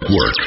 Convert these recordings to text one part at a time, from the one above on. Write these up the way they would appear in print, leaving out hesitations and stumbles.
Network.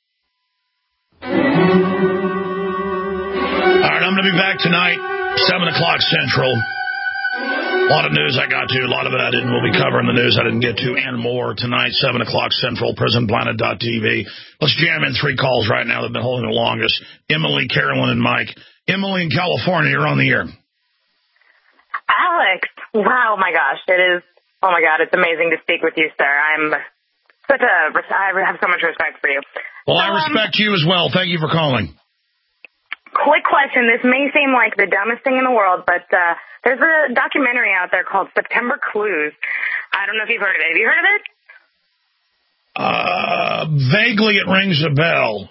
All right, I'm going to be back tonight, 7 o'clock Central. A lot of news I got to. A lot of it I didn't. We'll be covering the news I didn't get to and more tonight, 7 o'clock Central, prisonplanet.tv. Let's jam in 3 calls right now that have been holding the longest. Emily, Carolyn, and Mike. Emily in California, you're on the air. Alex, wow, my gosh, it's amazing to speak with you, sir. I have so much respect for you. Well, I respect you as well. Thank you for calling. Quick question. This may seem like the dumbest thing in the world, but there's a documentary out there called September Clues. I don't know if you've heard of it. Have you heard of it? Vaguely it rings a bell.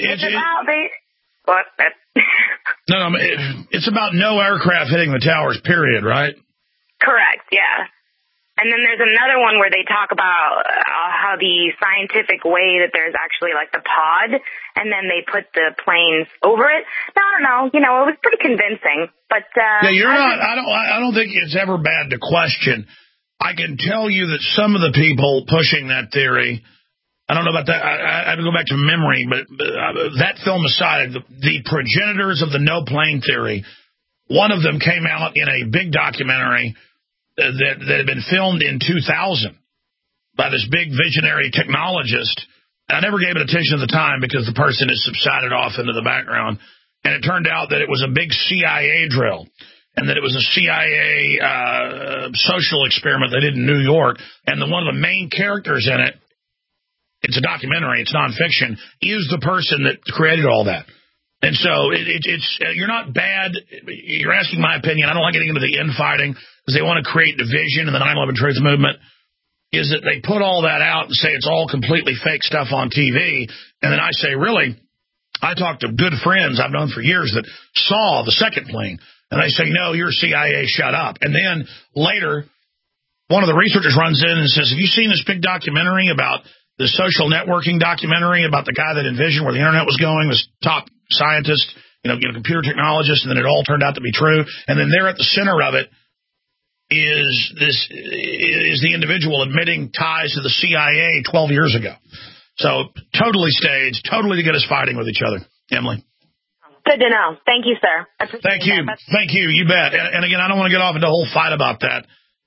What? No, it's about no aircraft hitting the towers, period, right? Correct, yeah. And then there's another one where they talk about how the scientific way that there's actually like the pod, and then they put the planes over it. Now, I don't know, it was pretty convincing. But I don't think it's ever bad to question. I can tell you that some of the people pushing that theory, I don't know about that. I have to go back to memory, but that film aside, the progenitors of the no plane theory, one of them came out in a big documentary that had been filmed in 2000 by this big visionary technologist. I never gave it attention at the time because the person has subsided off into the background. And it turned out that it was a big CIA drill and that it was a CIA social experiment they did in New York. And one of the main characters in it, it's a documentary, it's nonfiction, is the person that created all that. And so it's you're not bad. You're asking my opinion. I don't like getting into the infighting because they want to create division in the 9/11 Truth Movement. Is that they put all that out and say it's all completely fake stuff on TV. And then I say, really? I talked to good friends I've known for years that saw the second plane. And they say, no, you're CIA, shut up. And then later, one of the researchers runs in and says, have you seen this big documentary about the social networking documentary about the guy that envisioned where the internet was going, this top scientist, computer technologist, and then it all turned out to be true. And then there at the center of it is the individual admitting ties to the CIA 12 years ago. So totally staged, totally to get us fighting with each other. Emily. Good to know. Thank you, sir. Thank you. Thank you. You bet. And again, I don't want to get off into a whole fight about that.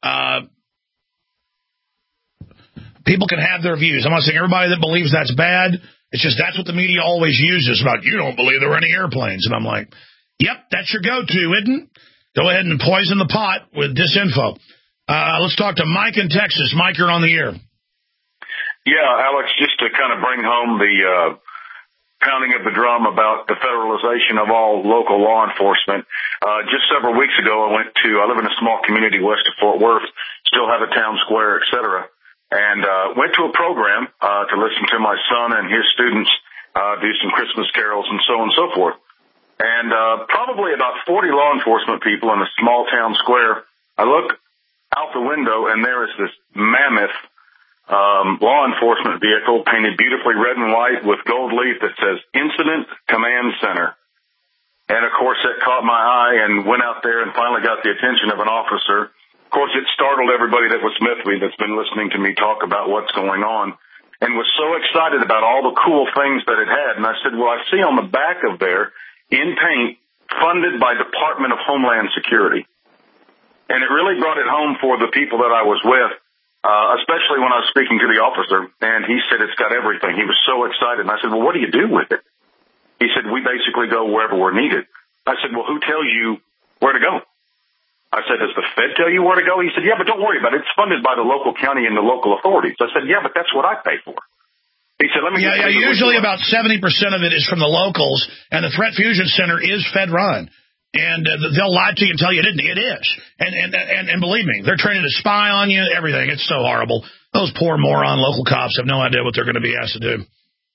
People can have their views. I'm not saying everybody that believes that's bad. It's just that's what the media always uses about you don't believe there were any airplanes. And I'm like, yep, that's your go-to, isn't it? Go ahead and poison the pot with disinfo. Let's talk to Mike in Texas. Mike, you're on the air. Yeah, Alex, just to kind of bring home the pounding of the drum about the federalization of all local law enforcement. Just several weeks ago, I live in a small community west of Fort Worth, still have a town square, et cetera. And went to a program to listen to my son and his students do some Christmas carols and so on and so forth. And probably about 40 law enforcement people in a small town square. I look out the window, and there is this mammoth law enforcement vehicle painted beautifully red and white with gold leaf that says Incident Command Center. And, of course, that caught my eye and went out there and finally got the attention of an officer. Of course, it startled everybody that was with me that's been listening to me talk about what's going on and was so excited about all the cool things that it had. And I said, well, I see on the back of there, in paint, funded by Department of Homeland Security. And it really brought it home for the people that I was with, especially when I was speaking to the officer. And he said it's got everything. He was so excited. And I said, well, what do you do with it? He said, we basically go wherever we're needed. I said, well, who tells you where to go? I said, does the Fed tell you where to go? He said, yeah, but don't worry about it. It's funded by the local county and the local authorities. I said, yeah, but that's what I pay for. He said, let me... Yeah, usually about 70% of it is from the locals, and the Threat Fusion Center is Fed-run. And they'll lie to you and tell you it isn't. It is. And believe me, they're training to spy on you, everything. It's so horrible. Those poor moron local cops have no idea what they're going to be asked to do.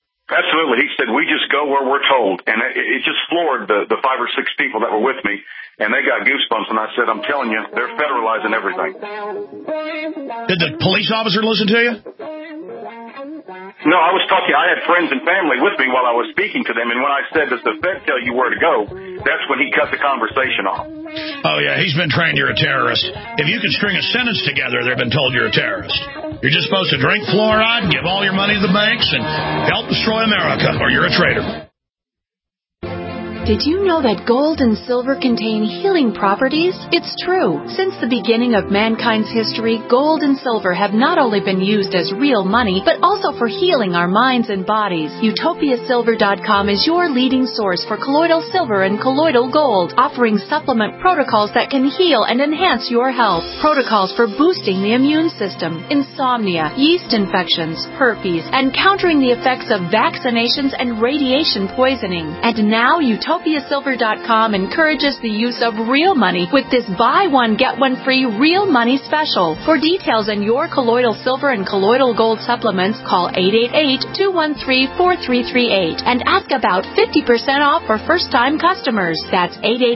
Absolutely. He said, we just go where we're told. And it just floored the 5 or 6 people that were with me. and they got goosebumps, and I said, I'm telling you, they're federalizing everything. Did the police officer listen to you? No, I was talking, I had friends and family with me while I was speaking to them, and when I said, does the Fed tell you where to go, that's when he cut the conversation off. Oh, yeah, he's been trained you're a terrorist. If you can string a sentence together, they've been told you're a terrorist. You're just supposed to drink fluoride and give all your money to the banks and help destroy America, or you're a traitor. Did you know that gold and silver contain healing properties? It's true. Since the beginning of mankind's history, gold and silver have not only been used as real money, but also for healing our minds and bodies. UtopiaSilver.com is your leading source for colloidal silver and colloidal gold, offering supplement protocols that can heal and enhance your health. Protocols for boosting the immune system, insomnia, yeast infections, herpes, and countering the effects of vaccinations and radiation poisoning. And now UtopiaSilver.com encourages the use of real money with this buy one, get one free real money special. For details on your colloidal silver and colloidal gold supplements, call 888-213-4338 and ask about 50% off for first-time customers. That's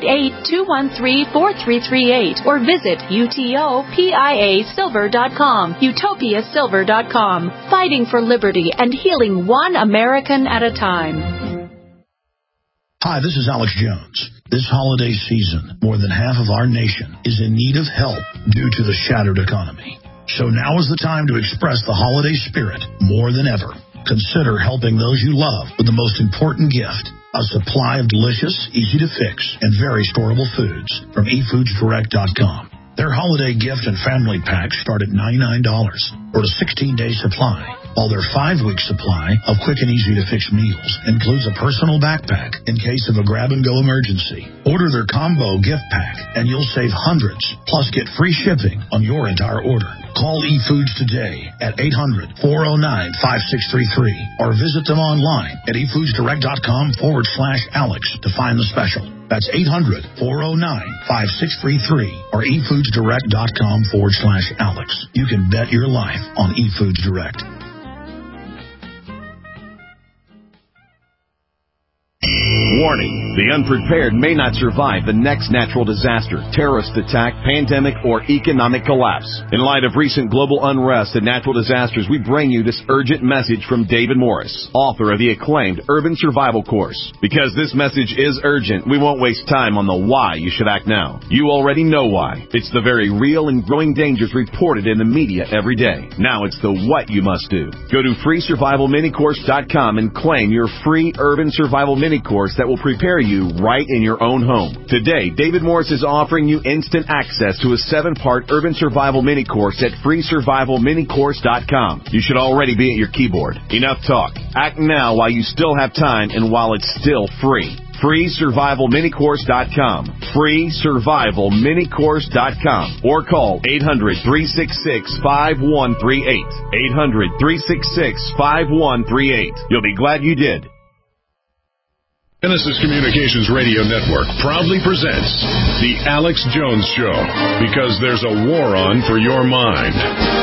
888-213-4338 or visit UTOPIASilver.com. UtopiaSilver.com. Fighting for liberty and healing one American at a time. Hi, this is Alex Jones. This holiday season, more than half of our nation is in need of help due to the shattered economy. So now is the time to express the holiday spirit more than ever. Consider helping those you love with the most important gift, a supply of delicious, easy-to-fix, and very storable foods from eFoodsDirect.com. Their holiday gift and family packs start at $99 for a 16-day supply, while their 5-week supply of quick and easy-to-fix meals includes a personal backpack in case of a grab-and-go emergency. Order their combo gift pack, and you'll save hundreds, plus get free shipping on your entire order. Call eFoods today at 800-409-5633 or visit them online at eFoodsDirect.com/Alex to find the special. That's 800-409-5633 or eFoodsDirect.com/Alex. You can bet your life on eFoods Direct. Warning, the unprepared may not survive the next natural disaster, terrorist attack, pandemic, or economic collapse. In light of recent global unrest and natural disasters, we bring you this urgent message from David Morris, author of the acclaimed Urban Survival Course. Because this message is urgent, we won't waste time on the why you should act now. You already know why. It's the very real and growing dangers reported in the media every day. Now it's the what you must do. Go to freesurvivalminicourse.com and claim your free Urban Survival Mini Course that will prepare you right in your own home. Today, David Morris is offering you instant access to a 7-part Urban Survival Mini Course at freesurvivalminicourse.com. You should already be at your keyboard. Enough talk. Act now while you still have time and while it's still free. freesurvivalminicourse.com. freesurvivalminicourse.com or call 800-366-5138. 800-366-5138. You'll be glad you did. Genesis Communications Radio Network proudly presents The Alex Jones Show, because there's a war on for your mind.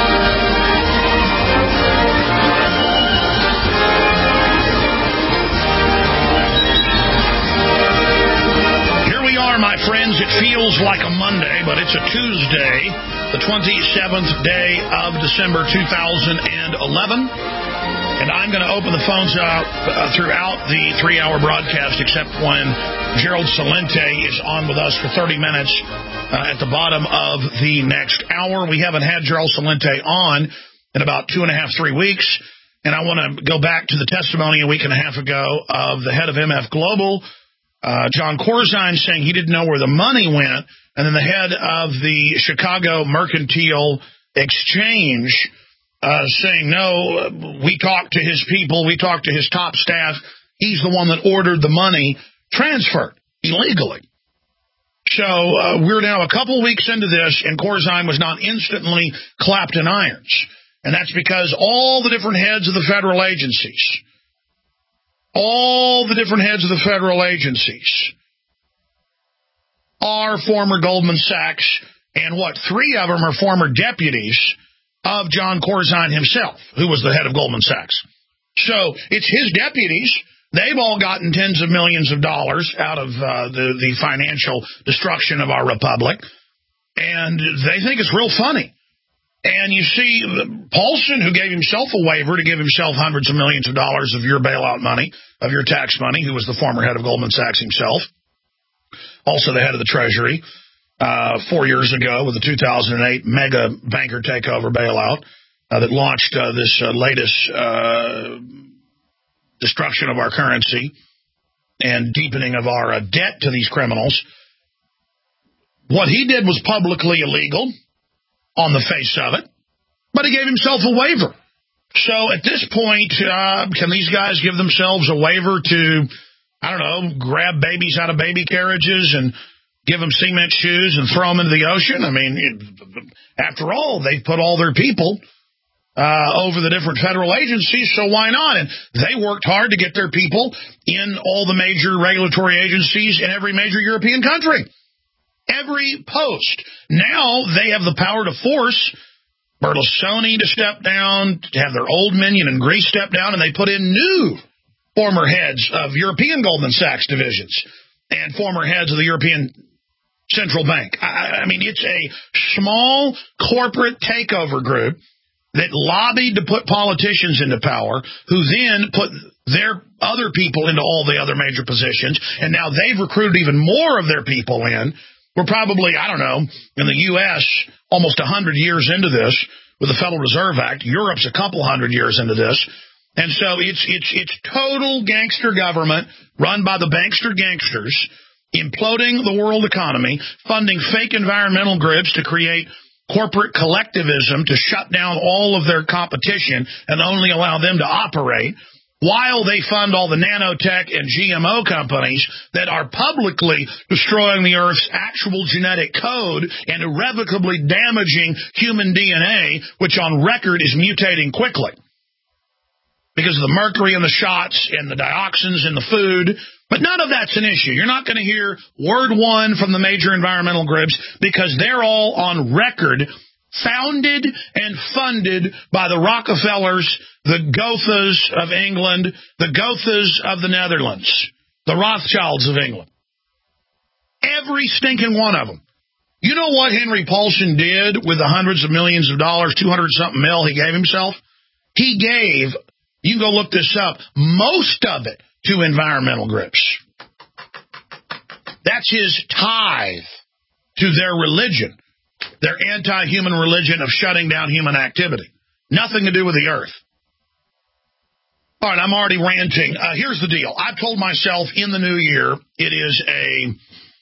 Here we are, my friends. It feels like a Monday, but it's a Tuesday, the 27th day of December 2011. And I'm going to open the phones up throughout the 3-hour broadcast, except when Gerald Celente is on with us for 30 minutes at the bottom of the next hour. We haven't had Gerald Celente on in about 2.5, 3 weeks. And I want to go back to the testimony a week and a half ago of the head of MF Global, John Corzine, saying he didn't know where the money went. And then the head of the Chicago Mercantile Exchange saying, no, we talked to his people, we talked to his top staff. He's the one that ordered the money transferred illegally. So we're now a couple weeks into this, and Corzine was not instantly clapped in irons. And that's because all the different heads of the federal agencies, are former Goldman Sachs, and 3 of them are former deputies of John Corzine himself, who was the head of Goldman Sachs. So it's his deputies They've all gotten tens of millions of dollars out of the financial destruction of our republic, and they think it's real funny. And you see Paulson, who gave himself a waiver to give himself hundreds of millions of dollars of your bailout money, of your tax money, who was the former head of Goldman Sachs himself, also the head of the Treasury, 4 years ago with the 2008 mega banker takeover bailout that launched this latest destruction of our currency and deepening of our debt to these criminals. What he did was publicly illegal on the face of it, but he gave himself a waiver. So at this point, can these guys give themselves a waiver to, I don't know, grab babies out of baby carriages and give them cement shoes and throw them into the ocean? I mean, after all, they've put all their people over the different federal agencies, so why not? And they worked hard to get their people in all the major regulatory agencies in every major European country. Every post. Now they have the power to force Berlusconi to step down, to have their old minion in Greece step down, and they put in new former heads of European Goldman Sachs divisions and former heads of the European Central Bank. I mean, it's a small corporate takeover group that lobbied to put politicians into power, who then put their other people into all the other major positions, and now they've recruited even more of their people in. We're probably, I don't know, in the U.S., almost 100 years into this with the Federal Reserve Act. Europe's a couple hundred years into this. And so it's total gangster government run by the bankster gangsters, imploding the world economy, funding fake environmental groups to create corporate collectivism to shut down all of their competition and only allow them to operate, while they fund all the nanotech and GMO companies that are publicly destroying the Earth's actual genetic code and irrevocably damaging human DNA, which on record is mutating quickly because of the mercury in the shots and the dioxins in the food. But none of that's an issue. You're not going to hear word one from the major environmental groups because they're all on record founded and funded by the Rockefellers, the Goethas of England, the Goethas of the Netherlands, the Rothschilds of England. Every stinking one of them. You know what Henry Paulson did with the hundreds of millions of dollars, 200-something mil he gave himself? He gave, you can go look this up, most of it to environmental groups. That's his tithe to their religion. Their anti-human religion of shutting down human activity. Nothing to do with the earth. All right, I'm already ranting. Here's the deal. I've told myself in the new year, it is a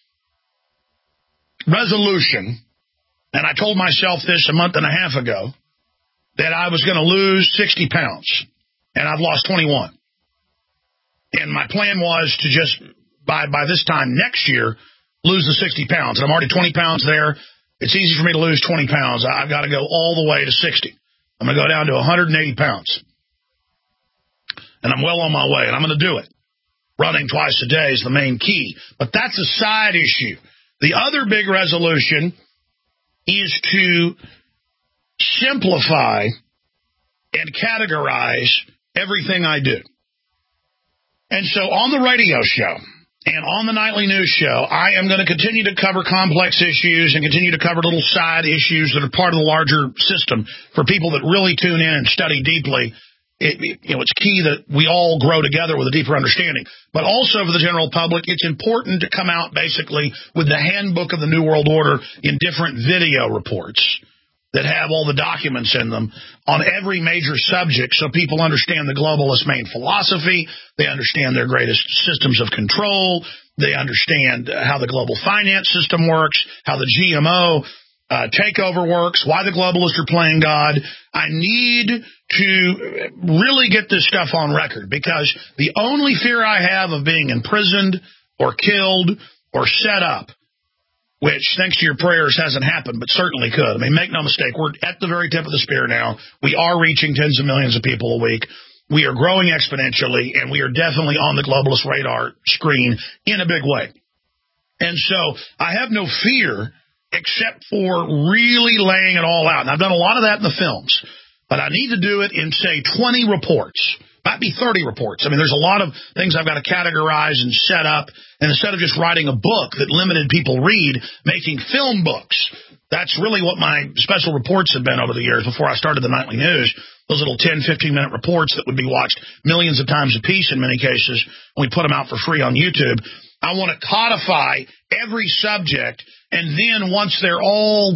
resolution, and I told myself this a month and a half ago, that I was going to lose 60 pounds, and I've lost 21. And my plan was to just, by this time next year, lose the 60 pounds. And I'm already 20 pounds there. It's easy for me to lose 20 pounds. I've got to go all the way to 60. I'm going to go down to 180 pounds. And I'm well on my way, and I'm going to do it. Running twice a day is the main key. But that's a side issue. The other big resolution is to simplify and categorize everything I do. And so on the radio show and on the nightly news show, I am going to continue to cover complex issues and continue to cover little side issues that are part of the larger system for people that really tune in and study deeply. It's key that we all grow together with a deeper understanding. But also for the general public, it's important to come out basically with the handbook of the New World Order in different video reports that have all the documents in them on every major subject so people understand the globalist main philosophy, they understand their greatest systems of control, they understand how the global finance system works, how the GMO takeover works, why the globalists are playing God. I need to really get this stuff on record because the only fear I have of being imprisoned or killed or set up, which, thanks to your prayers, hasn't happened, but certainly could. I mean, make no mistake, we're at the very tip of the spear now. We are reaching tens of millions of people a week. We are growing exponentially, and we are definitely on the globalist radar screen in a big way. And so I have no fear except for really laying it all out. And I've done a lot of that in the films, but I need to do it in, say, 20 reports Might be 30 reports. I mean, there's a lot of things I've got to categorize and set up. And instead of just writing a book that limited people read, making film books. That's really what my special reports have been over the years before I started the Nightly News. Those little 10, 15-minute reports that would be watched millions of times a piece in many cases. And we put them out for free on YouTube. I want to codify every subject. And then once they're all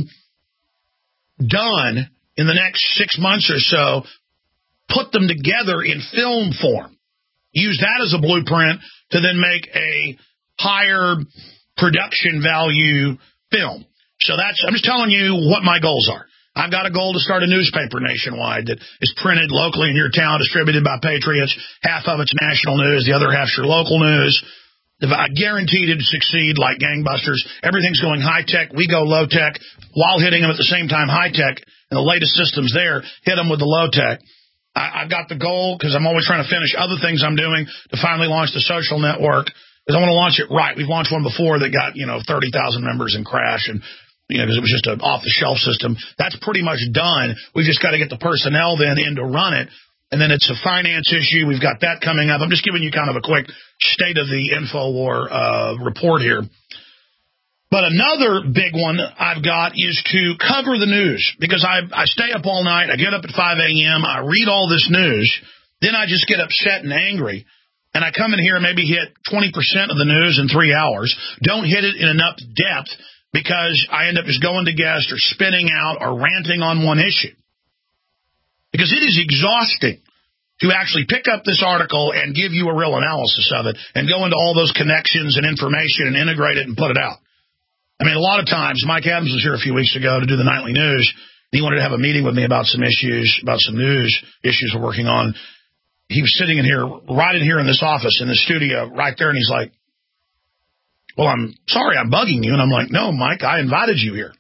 done in the next 6 months or so, put them together in film form. Use that as a blueprint to then make a higher production value film. So I'm just telling you what my goals are. I've got a goal to start a newspaper nationwide that is printed locally in your town, distributed by patriots. Half of it's national news, the other half's your local news. I guarantee to succeed like gangbusters. Everything's going high-tech. We go low-tech while hitting them at the same time high-tech. And the latest systems there, hit them with the low-tech. I've got the goal, because I'm always trying to finish other things I'm doing, to finally launch the social network, because I want to launch it right. We've launched one before that got, 30,000 members and crashed, and because it was just an off-the-shelf system. That's pretty much done. We've just got to get the personnel then in to run it, and then it's a finance issue. We've got that coming up. I'm just giving you kind of a quick state of the InfoWar report here. But another big one I've got is to cover the news, because I stay up all night. I get up at 5 a.m. I read all this news. Then I just get upset and angry. And I come in here and maybe hit 20% of the news in 3 hours. Don't hit it in enough depth because I end up just going to guests or spinning out or ranting on one issue. Because it is exhausting to actually pick up this article and give you a real analysis of it and go into all those connections and information and integrate it and put it out. I mean, a lot of times, Mike Adams was here a few weeks ago to do the Nightly News. He wanted to have a meeting with me about some issues, about some news issues we're working on. He was sitting in here, right in here in this office, in the studio, right there, and he's like, well, I'm sorry I'm bugging you. And I'm like, no, Mike, I invited you here.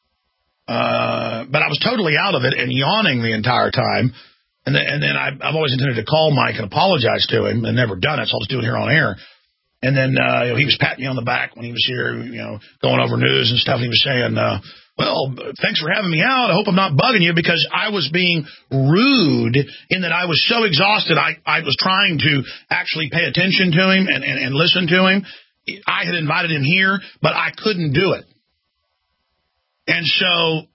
But I was totally out of it and yawning the entire time. And then I've always intended to call Mike and apologize to him and never done it, so I'll just do it here on air. And then he was patting me on the back when he was here, going over news and stuff. And he was saying, well, thanks for having me out. I hope I'm not bugging you, because I was being rude in that I was so exhausted. I was trying to actually pay attention to him and listen to him. I had invited him here, but I couldn't do it. And so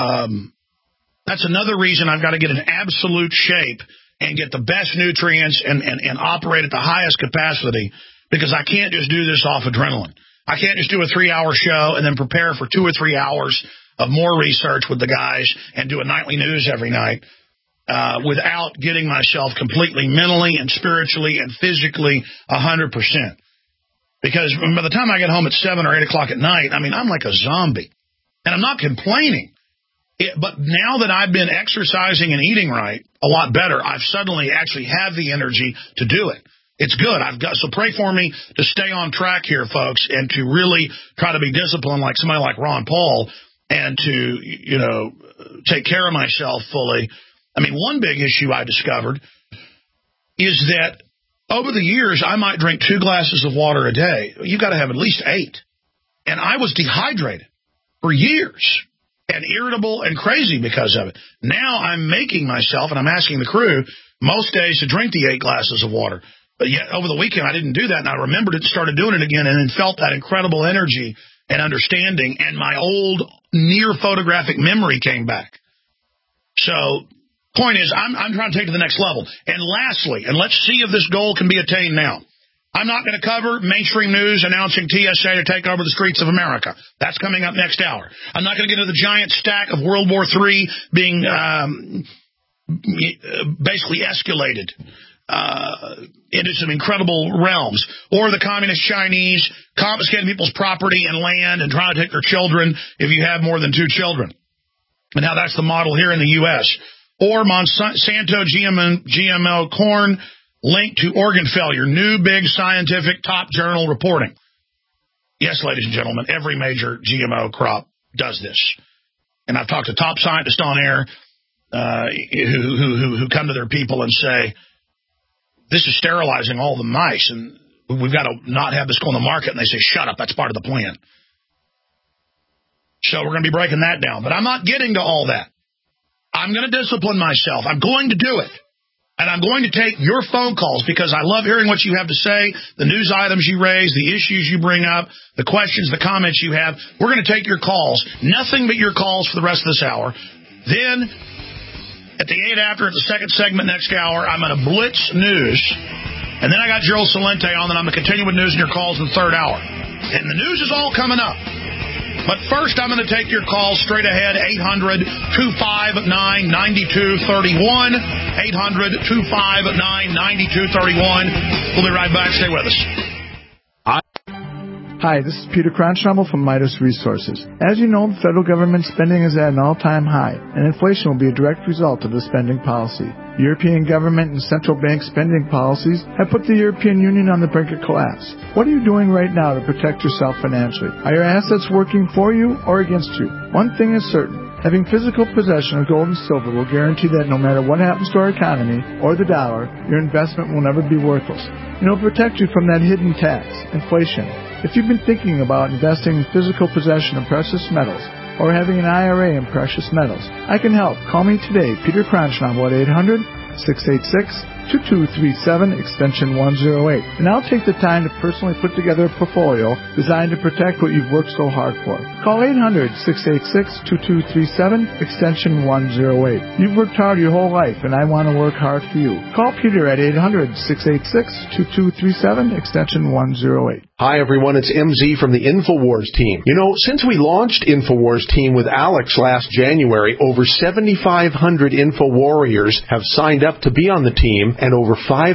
that's another reason I've got to get in absolute shape and get the best nutrients and operate at the highest capacity. Because I can't just do this off adrenaline. I can't just do a 3-hour show and then prepare for 2 or 3 hours of more research with the guys and do a nightly news every night without getting myself completely mentally and spiritually and physically 100%. Because by the time I get home at 7 or 8 o'clock at night, I mean, I'm like a zombie. And I'm not complaining. But now that I've been exercising and eating right a lot better, I've suddenly actually have the energy to do it. It's good. So pray for me to stay on track here, folks, and to really try to be disciplined like somebody like Ron Paul and to, take care of myself fully. I mean, one big issue I discovered is that over the years, I might drink 2 glasses of water a day. You've got to have at least 8. And I was dehydrated for years and irritable and crazy because of it. Now I'm making myself, and I'm asking the crew, most days to drink the 8 glasses of water. But yet, over the weekend, I didn't do that, and I remembered it and started doing it again, and then felt that incredible energy and understanding, and my old near-photographic memory came back. So, point is, I'm trying to take it to the next level. And lastly, and let's see if this goal can be attained now, I'm not going to cover mainstream news announcing TSA to take over the streets of America. That's coming up next hour. I'm not going to get into the giant stack of World War III being basically escalated into some incredible realms, or the communist Chinese confiscating people's property and land and trying to take their children if you have more than 2 children. And now that's the model here in the U.S. Or Monsanto GMO corn linked to organ failure. New big scientific top journal reporting. Yes, ladies and gentlemen, every major GMO crop does this. And I've talked to top scientists on air who come to their people and say, this is sterilizing all the mice, and we've got to not have this go on the market. And they say, shut up, that's part of the plan. So we're going to be breaking that down. But I'm not getting to all that. I'm going to discipline myself. I'm going to do it. And I'm going to take your phone calls because I love hearing what you have to say, the news items you raise, the issues you bring up, the questions, the comments you have. We're going to take your calls. Nothing but your calls for the rest of this hour. Then, at the 8 after, at the second segment next hour, I'm going to blitz news. And then I got Gerald Celente on, and I'm going to continue with news and your calls in the third hour. And the news is all coming up. But first, I'm going to take your calls straight ahead, 800-259-9231, 800-259-9231. We'll be right back. Stay with us. Hi, this is Peter Cronschnabel from Midas Resources. As you know, the federal government spending is at an all-time high, and inflation will be a direct result of the spending policy. European government and central bank spending policies have put the European Union on the brink of collapse. What are you doing right now to protect yourself financially? Are your assets working for you or against you? One thing is certain. Having physical possession of gold and silver will guarantee that no matter what happens to our economy or the dollar, your investment will never be worthless. And it will protect you from that hidden tax, inflation. If you've been thinking about investing in physical possession of precious metals or having an IRA in precious metals, I can help. Call me today, Peter Cronschnabel at 800-686-2237, extension 108. And I'll take the time to personally put together a portfolio designed to protect what you've worked so hard for. Call 800-686-2237, extension 108. You've worked hard your whole life, and I want to work hard for you. Call Peter at 800-686-2237, extension 108. Hi, everyone. It's MZ from the InfoWars team. You know, since we launched InfoWars team with Alex last January, over 7,500 InfoWarriors have signed up to be on the team, and over $500,000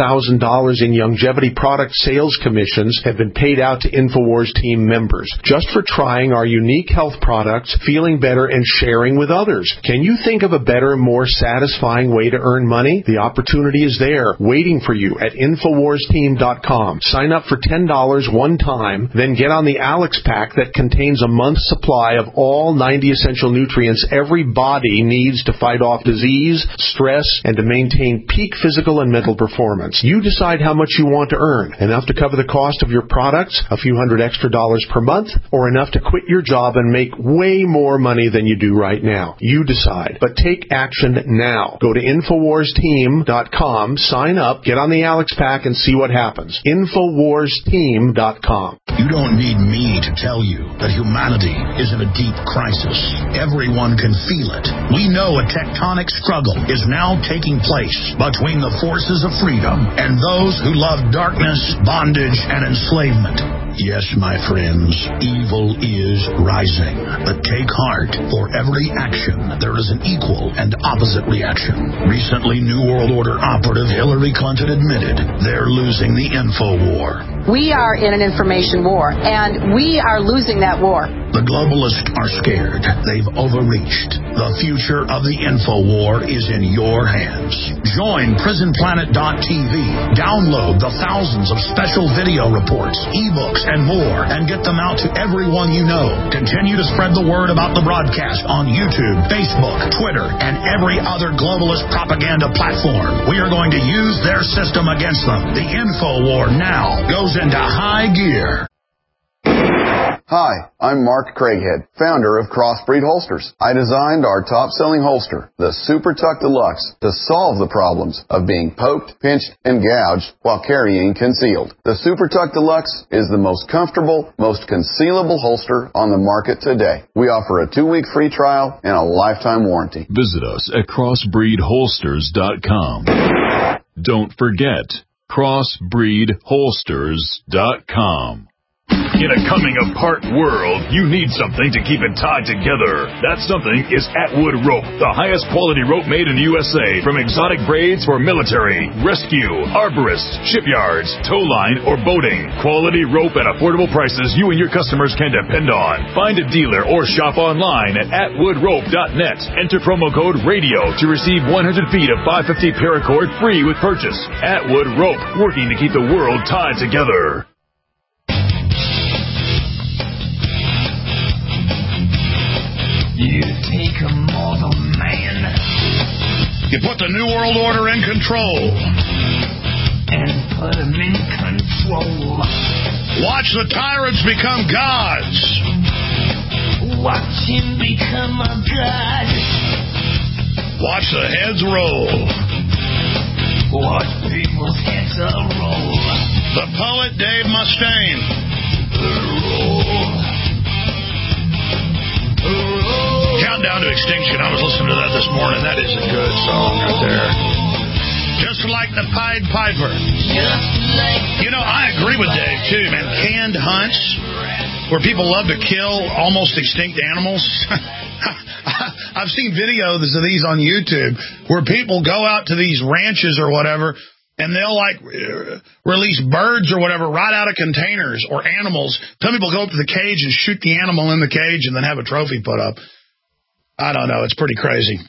in longevity product sales commissions have been paid out to InfoWars team members just for trying our unique health products, feeling better, and sharing with others. Can you think of a better, more satisfying way to earn money? The opportunity is there, waiting for you at InfoWarsTeam.com. Sign up for $10 one time, then get on the Alex Pack that contains a month's supply of all 90 essential nutrients every body needs to fight off disease, stress, and to maintain peak physical and mental performance. You decide how much you want to earn. Enough to cover the cost of your products, a few $100 extra per month, or enough to quit your job and make way more money than you do right now. You decide. But take action now. Go to InfoWarsTeam.com, sign up, get on the Alex Pack, and see what happens. InfoWarsTeam.com. You don't need me to tell you that humanity is in a deep crisis. Everyone can feel it. We know a tectonic struggle is now taking place between the forces of freedom and those who love darkness, bondage, and enslavement. Yes, my friends, evil is rising. But take heart. For every action, there is an equal and opposite reaction. Recently, New World Order operative Hillary Clinton admitted they're losing the info war. We are in an information war, and we are losing that war. The globalists are scared. They've overreached. The future of the info war is in your hands. Join PrisonPlanet.tv. Download the thousands of special video reports, ebooks, and more, and get them out to everyone you know. Continue to spread the word about the broadcast on YouTube, Facebook, Twitter, and every other globalist propaganda platform. We are going to use their system against them. The info war now goes into high gear. Hi, I'm Mark Craighead, founder of Crossbreed Holsters. I designed our top-selling holster, the Super Tuck Deluxe, to solve the problems of being poked, pinched, and gouged while carrying concealed. The Super Tuck Deluxe is the most comfortable, most concealable holster on the market today. We offer a 2-week free trial and a lifetime warranty. Visit us at crossbreedholsters.com. Don't forget, crossbreedholsters.com. In a coming-apart world, you need something to keep it tied together. That something is Atwood Rope, the highest quality rope made in the USA, from exotic braids for military, rescue, arborists, shipyards, tow line, or boating. Quality rope at affordable prices you and your customers can depend on. Find a dealer or shop online at atwoodrope.net. Enter promo code RADIO to receive 100 feet of 550 paracord free with purchase. Atwood Rope, working to keep the world tied together. You take a mortal man. You put the New World Order in control. And put him in control. Watch the tyrants become gods. Watch him become a god. Watch the heads roll. Watch people's heads roll. The poet Dave Mustaine. Countdown to Extinction. I was listening to that this morning. That is a good song right there. Just like the Pied Piper. You know, I agree with Dave, too, man. Canned hunts where people love to kill almost extinct animals. I've seen videos of these on YouTube where people go out to these ranches or whatever, and they'll, like, release birds or whatever right out of containers or animals. Some people go up to the cage and shoot the animal in the cage and then have a trophy put up. I don't know. It's pretty crazy.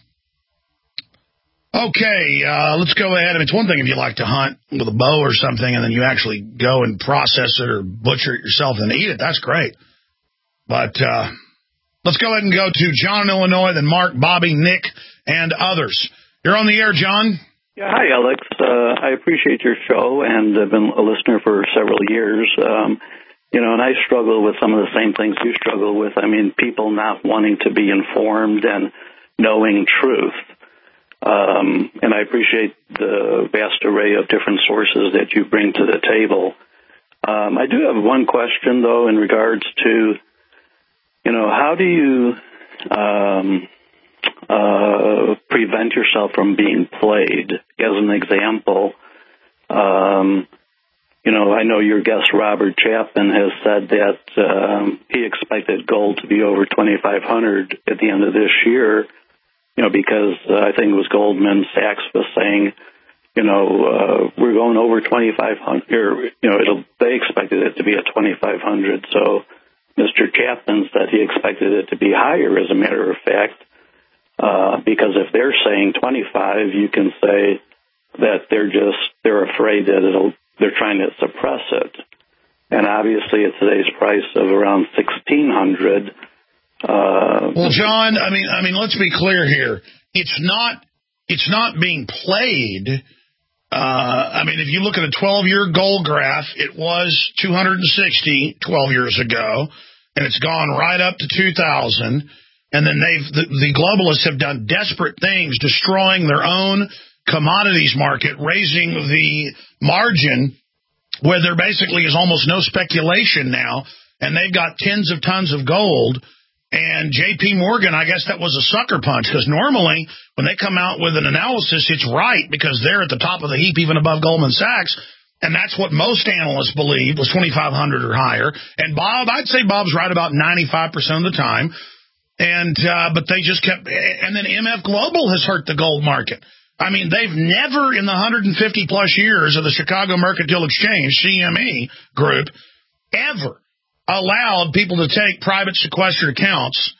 Okay, let's go ahead. I mean, it's one thing if you like to hunt with a bow or something and then you actually go and process it or butcher it yourself and eat it. That's great. But let's go ahead and go to John in Illinois, then Mark, Bobby, Nick, and others. You're on the air, John. Yeah, hi, Alex. I appreciate your show, and I've been a listener for several years. And I struggle with some of the same things you struggle with. I mean, people not wanting to be informed and knowing truth. And I appreciate the vast array of different sources that you bring to the table. I do have one question, though, in regards to, how do you prevent yourself from being played? As an example, I know your guest Robert Chapman has said that he expected gold to be over 2,500 at the end of this year, because I think it was Goldman Sachs was saying, we're going over 2,500. They expected it to be at 2,500. So Mr. Chapman said he expected it to be higher, as a matter of fact, because if they're saying 25, you can say that they're afraid that they're trying to suppress it. And obviously at today's price of around 1,600. Well, John, I mean, let's be clear here. It's not being played. If you look at a 12-year gold graph, it was 260 12 years ago, and it's gone right up to 2,000. And then the globalists have done desperate things, destroying their own commodities market, raising the margin where there basically is almost no speculation now, and they've got tens of tons of gold. And J.P. Morgan, I guess that was a sucker punch, because normally when they come out with an analysis, it's right because they're at the top of the heap, even above Goldman Sachs. And that's what most analysts believed was 2,500 or higher. And I'd say Bob's right about 95% of the time. And but they just kept, and then MF Global has hurt the gold market. I mean, they've never in the 150 plus years of the Chicago Mercantile Exchange, CME group, ever allowed people to take private sequestered accounts,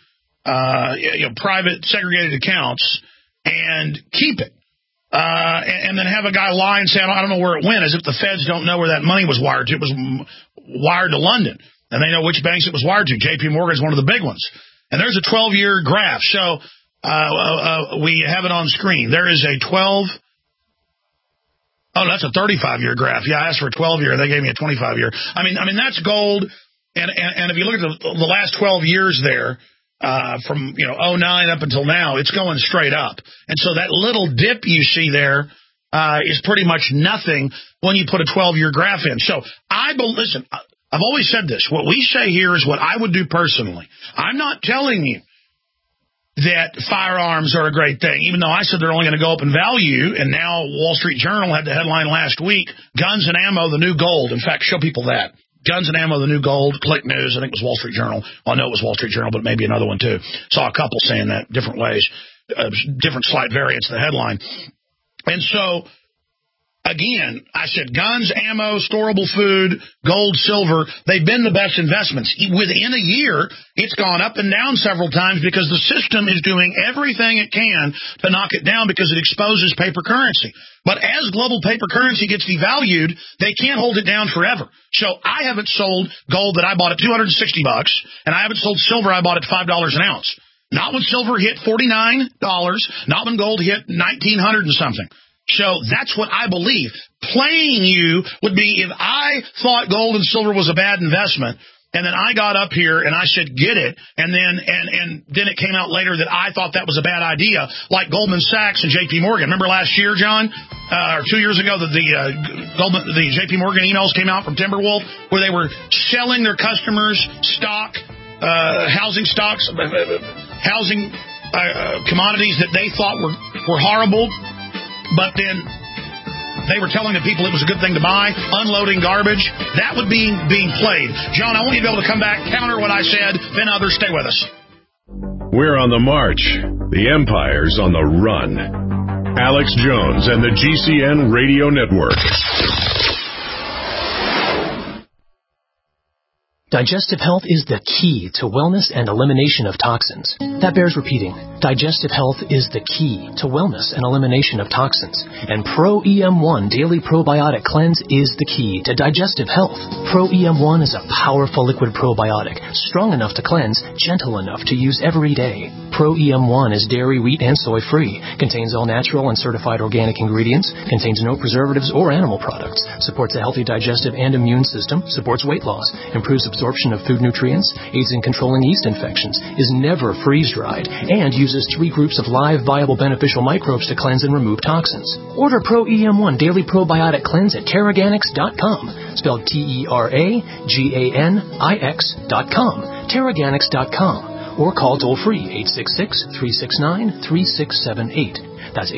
private segregated accounts, and keep it. And then have a guy lie and say, I don't know where it went, as if the feds don't know where that money was wired to. It was wired to London, and they know which banks it was wired to. J.P. Morgan's one of the big ones. And there's a 12-year graph. So we have it on screen. There is a 12... Oh, that's a 35-year graph. Yeah, I asked for a 12-year. They gave me a 25-year. I mean, that's gold. And if you look at the last 12 years there, from 09 up until now, it's going straight up. And so that little dip you see there is pretty much nothing when you put a 12-year graph in. So listen, I've always said this. What we say here is what I would do personally. I'm not telling you that firearms are a great thing, even though I said they're only going to go up in value. And now Wall Street Journal had the headline last week, Guns and Ammo, the new gold. In fact, show people that. Guns and Ammo, the new gold. Click News. I think it was Wall Street Journal. Well, I know it was Wall Street Journal, but maybe another one too. Saw a couple saying that different ways, different slight variants of the headline. And so, again, I said guns, ammo, storable food, gold, silver, they've been the best investments. Within a year, it's gone up and down several times because the system is doing everything it can to knock it down because it exposes paper currency. But as global paper currency gets devalued, they can't hold it down forever. So I haven't sold gold that I bought at $260, and I haven't sold silver I bought at $5 an ounce. Not when silver hit $49, not when gold hit $1,900 and something. So that's what I believe. Playing you would be if I thought gold and silver was a bad investment, and then I got up here and I said, get it, and then it came out later that I thought that was a bad idea, like Goldman Sachs and J.P. Morgan. Remember last year, John? or 2 years ago, that the J.P. Morgan emails came out from Timberwolf where they were selling their customers stock, housing stocks, housing commodities that they thought were horrible, but then they were telling the people it was a good thing to buy, unloading garbage. That would be being played. John, I want you to be able to come back, counter what I said, then others stay with us. We're on the march. The Empire's on the run. Alex Jones and the GCN Radio Network. Digestive health is the key to wellness and elimination of toxins. That bears repeating. Digestive health is the key to wellness and elimination of toxins. And Pro EM1 Daily Probiotic Cleanse is the key to digestive health. Pro EM1 is a powerful liquid probiotic, strong enough to cleanse, gentle enough to use every day. Pro EM1 is dairy, wheat, and soy free, contains all natural and certified organic ingredients, contains no preservatives or animal products, supports a healthy digestive and immune system, supports weight loss, improves absorption of food nutrients, aids in controlling yeast infections, is never freeze-dried, and uses 3 groups of live, viable, beneficial microbes to cleanse and remove toxins. Order Pro EM1 Daily Probiotic Cleanse at Teraganix.com, spelled TERAGANIX.com, Teraganix.com, or call toll-free 866-369-3678. That's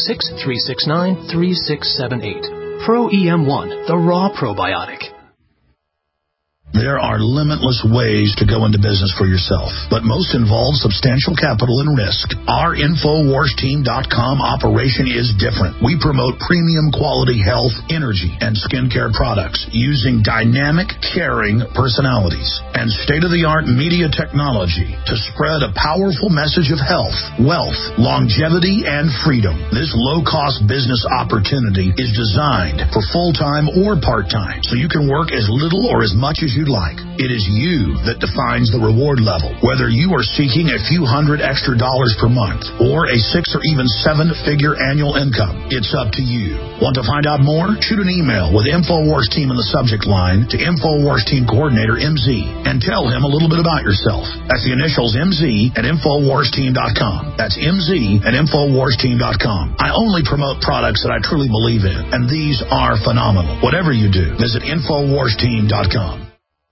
866-369-3678. Pro EM1, the raw probiotic. There are limitless ways to go into business for yourself, but most involve substantial capital and risk. Our InfoWarsTeam.com operation is different. We promote premium quality health, energy, and skincare products using dynamic, caring personalities and state-of-the-art media technology to spread a powerful message of health, wealth, longevity, and freedom. This low-cost business opportunity is designed for full-time or part-time, so you can work as little or as much as you'd like. It is you that defines the reward level. Whether you are seeking a few $100 extra per month or a 6 or even 7-figure annual income, it's up to you. Want to find out more? Shoot an email with InfoWars Team in the subject line to InfoWars Team Coordinator MZ and tell him a little bit about yourself. That's the initials MZ at InfoWarsTeam.com. That's MZ at InfoWarsTeam.com. I only promote products that I truly believe in, and these are phenomenal. Whatever you do, visit InfoWarsTeam.com.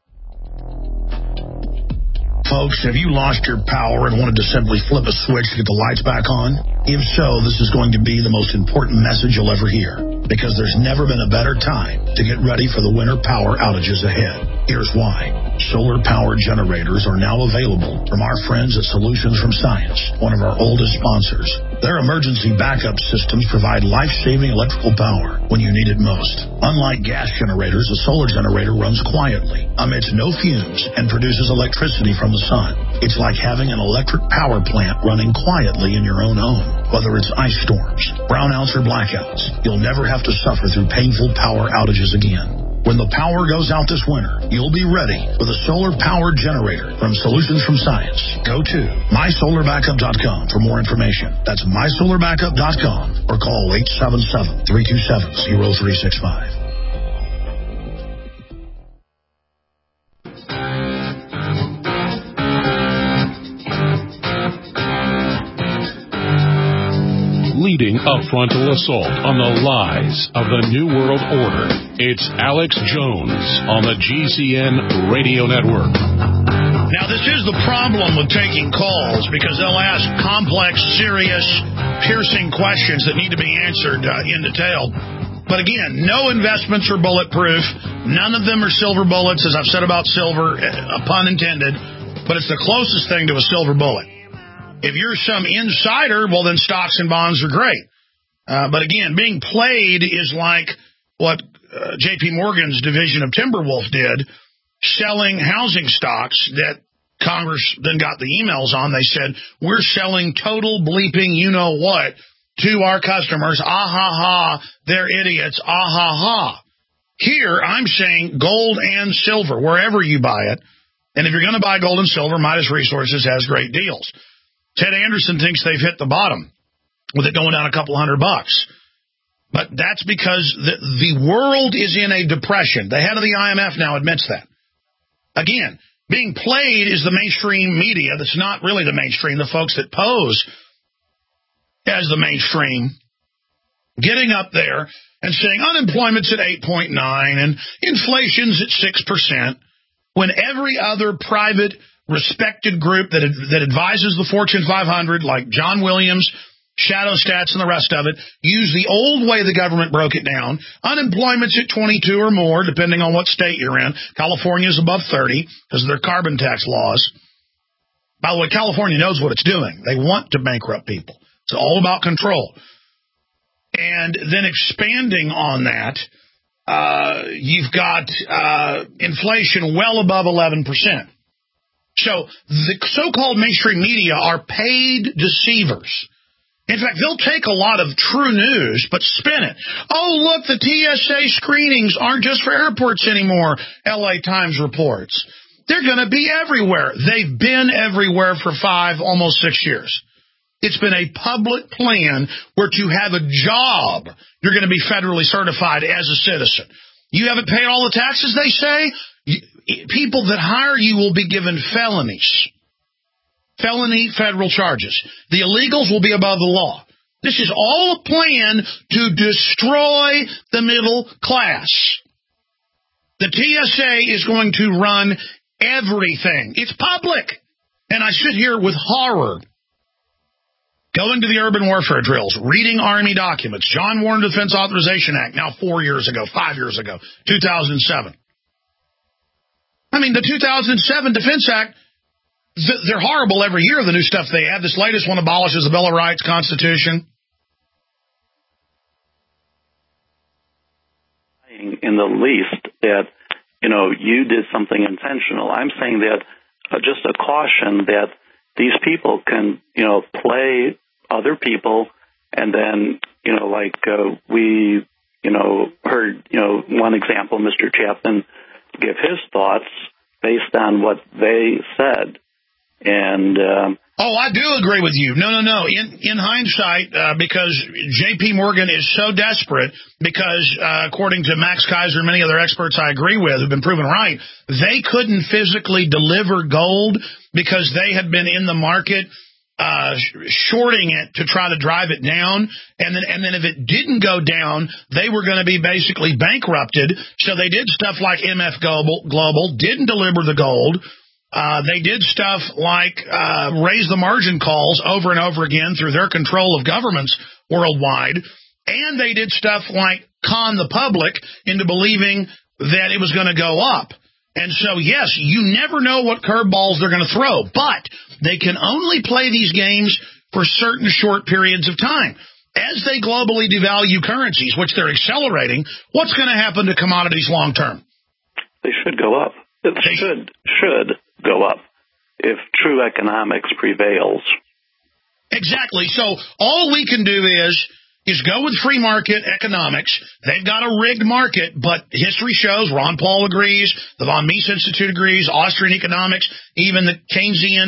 Folks, have you lost your power and wanted to simply flip a switch to get the lights back on? If so, this is going to be the most important message you'll ever hear, because there's never been a better time to get ready for the winter power outages ahead. Here's why. Solar power generators are now available from our friends at Solutions from Science, one of our oldest sponsors. Their emergency backup systems provide life-saving electrical power when you need it most. Unlike gas generators, a solar generator runs quietly, emits no fumes, and produces electricity from the sun. It's like having an electric power plant running quietly in your own home. Whether it's ice storms, brownouts, or blackouts, you'll never have to suffer through painful power outages again. When the power goes out this winter, you'll be ready with a solar-powered generator from Solutions from Science. Go to mysolarbackup.com for more information. That's mysolarbackup.com or call 877-327-0365. Leading a frontal assault on the lies of the New World Order. It's Alex Jones on the GCN Radio Network. Now, this is the problem with taking calls, because they'll ask complex, serious, piercing questions that need to be answered in detail. But again, no investments are bulletproof. None of them are silver bullets, as I've said about silver, a pun intended, but it's the closest thing to a silver bullet. If you're some insider, well, then stocks and bonds are great. But again, being played is like what J.P. Morgan's division of Timberwolf did, selling housing stocks that Congress then got the emails on. They said, we're selling total bleeping you-know-what to our customers. Ah, ha, ha, they're idiots. Ah, ha, ha. Here, I'm saying gold and silver, wherever you buy it. And if you're going to buy gold and silver, Midas Resources has great deals. Ted Anderson thinks they've hit the bottom with it going down a couple $100. But that's because the world is in a depression. The head of the IMF now admits that. Again, being played is the mainstream media that's not really the mainstream, the folks that pose as the mainstream. getting up there and saying unemployment's at 8.9 and inflation's at 6%, when every other private respected group that advises the Fortune 500, like John Williams, Shadow Stats, and the rest of it, use the old way the government broke it down. Unemployment's at 22 or more, depending on what state you're in. California's above 30 because of their carbon tax laws. By the way, California knows what it's doing. They want to bankrupt people. It's all about control. And then expanding on that, you've got inflation well above 11%. So the so-called mainstream media are paid deceivers. In fact, they'll take a lot of true news, but spin it. Oh, look, the TSA screenings aren't just for airports anymore, LA Times reports. They're going to be everywhere. They've been everywhere for 5, almost 6 years. It's been a public plan where to have a job, you're going to be federally certified as a citizen. You haven't paid all the taxes, they say? People that hire you will be given felonies. Felony federal charges. The illegals will be above the law. This is all a plan to destroy the middle class. The TSA is going to run everything. It's public. And I sit here with horror, going to the urban warfare drills, reading Army documents, John Warren Defense Authorization Act, now 4 years ago, 5 years ago, 2007. I mean, the 2007 Defense Act, they're horrible every year, the new stuff they add. This latest one abolishes the Bill of Rights, Constitution. In the least that, you did something intentional. I'm saying that just a caution that these people can, play other people, and then, we, heard, one example, Mr. Chapman give his thoughts based on what they said. And I do agree with you. No. In hindsight, because J.P. Morgan is so desperate, because according to Max Kaiser and many other experts I agree with who've been proven right, they couldn't physically deliver gold because they had been in the market shorting it to try to drive it down, and then if it didn't go down, they were going to be basically bankrupted. So they did stuff like MF Global didn't deliver the gold. They did stuff like raise the margin calls over and over again through their control of governments worldwide, and they did stuff like con the public into believing that it was going to go up. And so, yes, you never know what curveballs they're going to throw, but they can only play these games for certain short periods of time. As they globally devalue currencies, which they're accelerating, what's going to happen to commodities long term? They should go up. It should go up if true economics prevails. Exactly. So all we can do is go with free market economics. They've got a rigged market, but history shows, Ron Paul agrees, the von Mises Institute agrees, Austrian economics, even the Keynesian,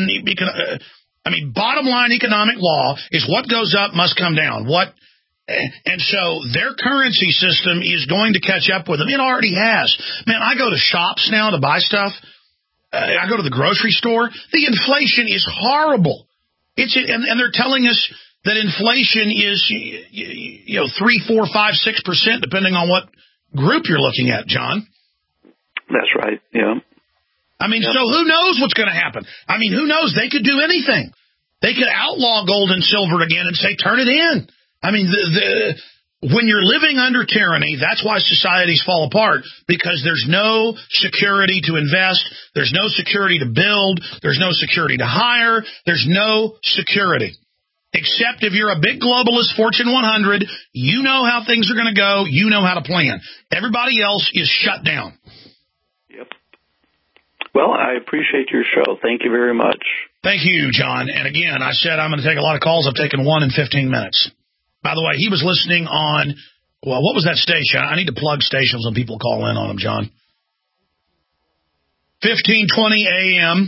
bottom line economic law is what goes up must come down. And so their currency system is going to catch up with them. It already has. Man, I go to shops now to buy stuff. I go to the grocery store. The inflation is horrible. And they're telling us that inflation is 3, 4, 5, 6%, depending on what group you're looking at, John. That's right. Yeah. So who knows what's going to happen? Who knows? They could do anything. They could outlaw gold and silver again and say, turn it in. When you're living under tyranny, that's why societies fall apart, because there's no security to invest, there's no security to build, there's no security to hire, there's no security. Except if you're a big globalist Fortune 100, you know how things are going to go, you know how to plan. Everybody else is shut down. Yep. Well, I appreciate your show. Thank you very much. Thank you, John. And again, I said I'm going to take a lot of calls. I've taken one in 15 minutes. By the way, he was listening on, what was that station? I need to plug stations when people call in on them, John. 1520 AM,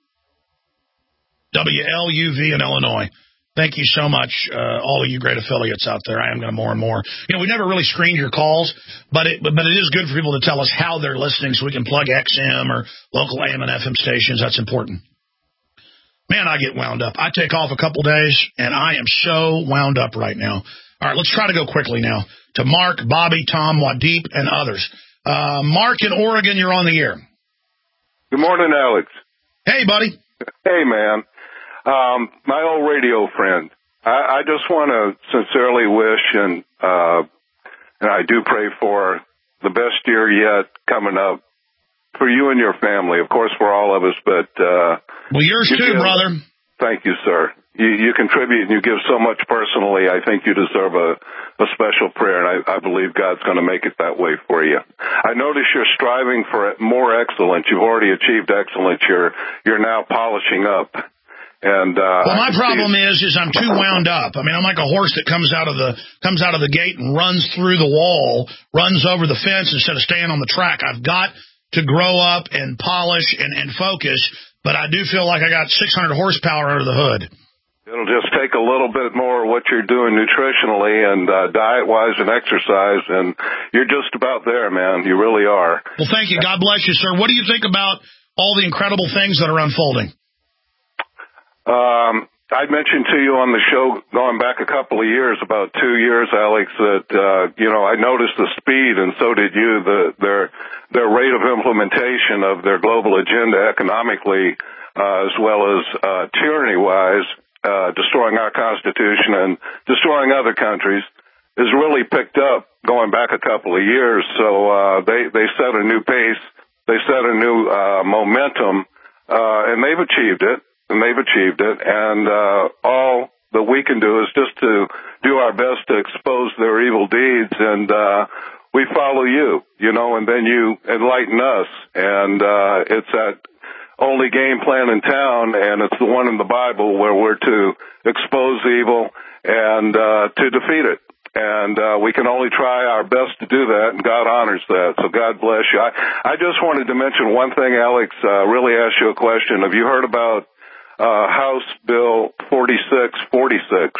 WLUV in Illinois. Thank you so much, all of you great affiliates out there. I am going to more and more. We never really screened your calls, but it is good for people to tell us how they're listening so we can plug XM or local AM and FM stations. That's important. Man, I get wound up. I take off a couple days, and I am so wound up right now. All right, let's try to go quickly now to Mark, Bobby, Tom, Wadeep, and others. Mark in Oregon, you're on the air. Good morning, Alex. Hey, buddy. Hey, man. My old radio friend. I just want to sincerely wish, and I do pray for the best year yet coming up for you and your family. Of course, for all of us, but well, yours too, brother. Thank you, sir. You contribute and you give so much personally. I think you deserve a special prayer, and I believe God's going to make it that way for you. I notice you're striving for more excellence. You've already achieved excellence. You're now polishing up. And well, my problem is I'm too wound up. I mean, I'm like a horse that comes out of the gate and runs through the wall, runs over the fence instead of staying on the track. I've got to grow up and polish and focus, but I do feel like I got 600 horsepower under the hood. It'll just take a little bit more of what you're doing nutritionally and diet-wise and exercise, and you're just about there, man. You really are. Well, thank you. God bless you, sir. What do you think about all the incredible things that are unfolding? I mentioned to you on the show going back a couple of years, about 2 years, Alex, that, I noticed the speed, and so did you, their rate of implementation of their global agenda economically, as well as tyranny-wise, destroying our Constitution and destroying other countries, is really picked up going back a couple of years. So they set a new pace, they set a new momentum, and they've achieved it. And all that we can do is just to do our best to expose their evil deeds, and we follow you, and then you enlighten us. And it's that only game plan in town, and it's the one in the Bible where we're to expose evil and to defeat it. And we can only try our best to do that, and God honors that. So God bless you. I just wanted to mention one thing, Alex, really ask you a question. Have you heard about House Bill 4646?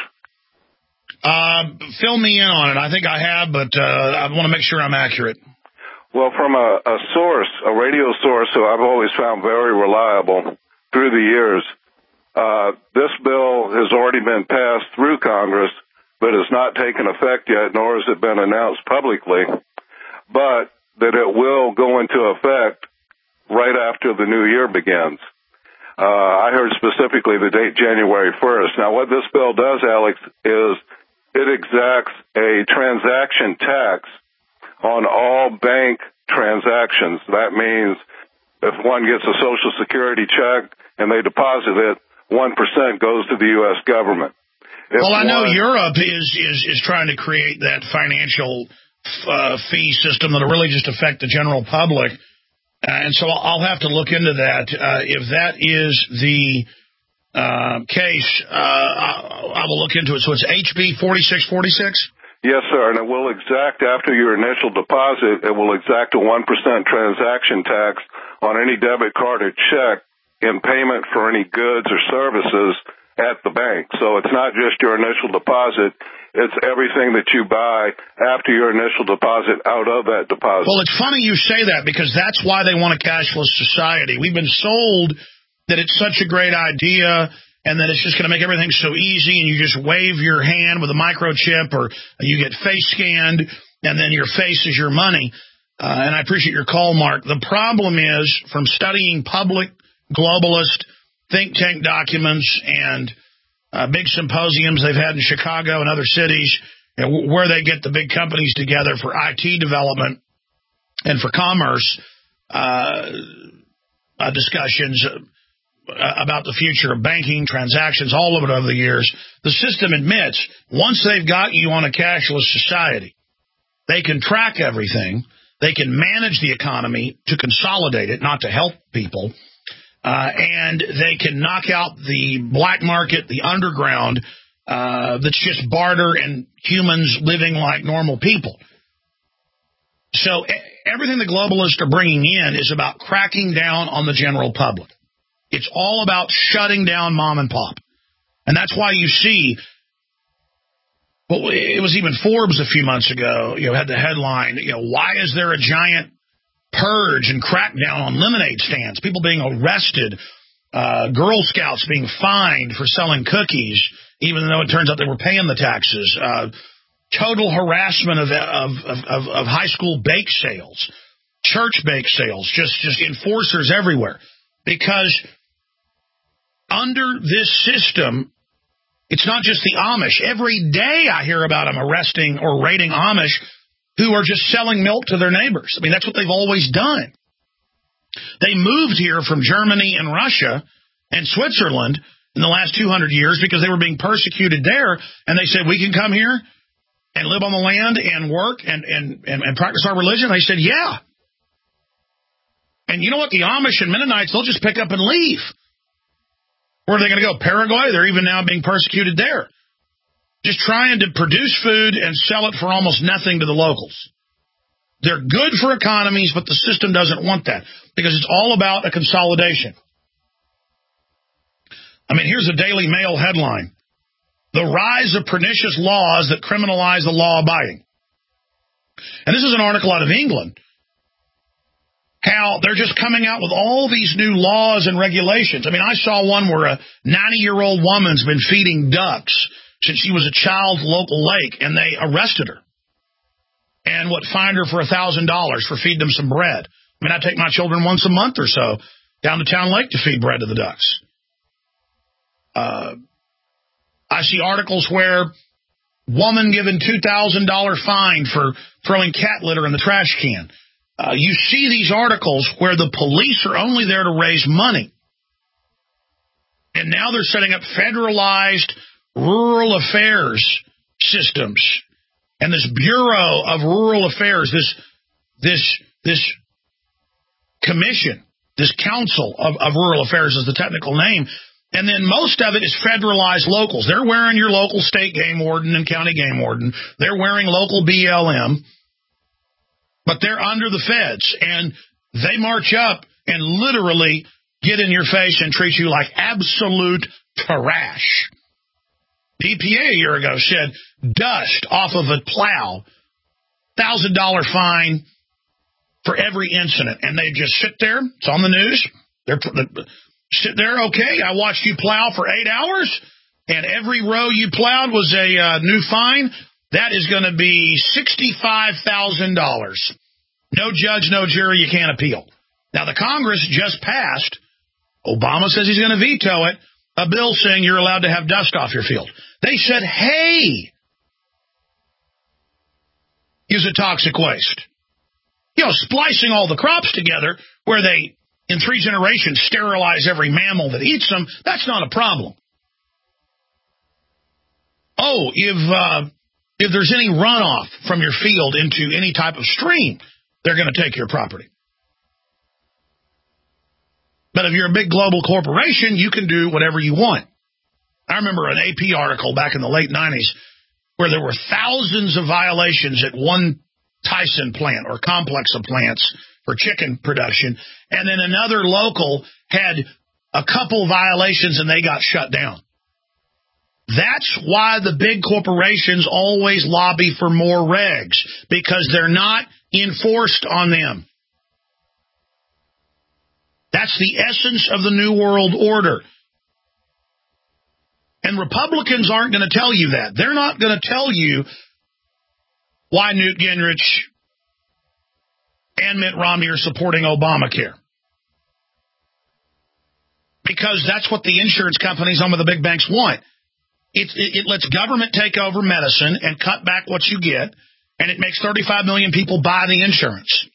Fill me in on it. I think I have, but I want to make sure I'm accurate. Well, from a source, a radio source who I've always found very reliable through the years, this bill has already been passed through Congress, but has not taken effect yet, nor has it been announced publicly, but that it will go into effect right after the new year begins. I heard specifically the date January 1st. Now, what this bill does, Alex, is it exacts a transaction tax on all bank transactions. That means if one gets a Social Security check and they deposit it, 1% goes to the U.S. government. Well, I know Europe is trying to create that financial fee system that'll really just affect the general public. And so I'll have to look into that. If that is the case, I will look into it. So it's HB 4646? Yes, sir, and it will exact, after your initial deposit, it will exact a 1% transaction tax on any debit card or check in payment for any goods or services at the bank. So it's not just your initial deposit, it's everything that you buy after your initial deposit out of that deposit. Well, it's funny you say that, because that's why they want a cashless society. We've been sold that it's such a great idea and that it's just going to make everything so easy, and you just wave your hand with a microchip, or you get face scanned, and then your face is your money. And I appreciate your call, Mark. The problem is, from studying public globalist think tank documents and big symposiums they've had in Chicago and other cities, where they get the big companies together for IT development and for commerce discussions about the future of banking, transactions, all of it over the years. The system admits, once they've got you on a cashless society, they can track everything, they can manage the economy to consolidate it, not to help people, and they can knock out the black market, the underground, that's just barter and humans living like normal people. So everything the globalists are bringing in is about cracking down on the general public. It's all about shutting down mom and pop. And that's why you see, well, it was even Forbes a few months ago, had the headline, why is there a giant purge and crackdown on lemonade stands? People being arrested, Girl Scouts being fined for selling cookies, even though it turns out they were paying the taxes. total harassment of high school bake sales, church bake sales, just enforcers everywhere. Because under this system, it's not just the Amish. Every day I hear about them arresting or raiding Amish who are just selling milk to their neighbors. I mean, that's what they've always done. They moved here from Germany and Russia and Switzerland in the last 200 years because they were being persecuted there, and they said, we can come here and live on the land and work and practice our religion? They said, yeah. And you know what? The Amish and Mennonites, they'll just pick up and leave. Where are they going to go? Paraguay? They're even now being persecuted there. Just trying to produce food and sell it for almost nothing to the locals. They're good for economies, but the system doesn't want that because it's all about a consolidation. I mean, here's a Daily Mail headline. The rise of pernicious laws that criminalize the law-abiding. And this is an article out of England. How they're just coming out with all these new laws and regulations. I mean, I saw one where a 90-year-old woman's been feeding ducks since she was a child at the local lake, and they arrested her. And fined her for $1,000 for feeding them some bread. I mean, I take my children once a month or so down to Town Lake to feed bread to the ducks. I see articles where woman given $2,000 fine for throwing cat litter in the trash can. You see these articles where the police are only there to raise money. And now they're setting up federalized rural affairs systems. And this Bureau of Rural Affairs, this commission, this Council of Rural Affairs is the technical name. And then most of it is federalized locals. They're wearing your local state game warden and county game warden. They're wearing local BLM. But they're under the feds. And they march up and literally get in your face and treat you like absolute trash. The EPA a year ago said dust off of a plow, $1,000 fine for every incident. And they just sit there. It's on the news. They're sit there, okay, I watched you plow for 8 hours, and every row you plowed was a new fine. That is going to be $65,000. No judge, no jury, you can't appeal. Now, the Congress just passed, Obama says he's going to veto it, a bill saying you're allowed to have dust off your field. They said, hey, use a toxic waste. You know, splicing all the crops together where they, in 3 generations, sterilize every mammal that eats them, that's not a problem. Oh, if there's any runoff from your field into any type of stream, they're going to take your property. But if you're a big global corporation, you can do whatever you want. I remember an AP article back in the late 90s where there were thousands of violations at one Tyson plant or complex of plants for chicken production, and then another local had a couple violations and they got shut down. That's why the big corporations always lobby for more regs, because they're not enforced on them. That's the essence of the New World Order. And Republicans aren't going to tell you that. They're not going to tell you why Newt Gingrich and Mitt Romney are supporting Obamacare. Because that's what the insurance companies, some of the big banks want. It lets government take over medicine and cut back what you get, and it makes 35 million people buy the insurance.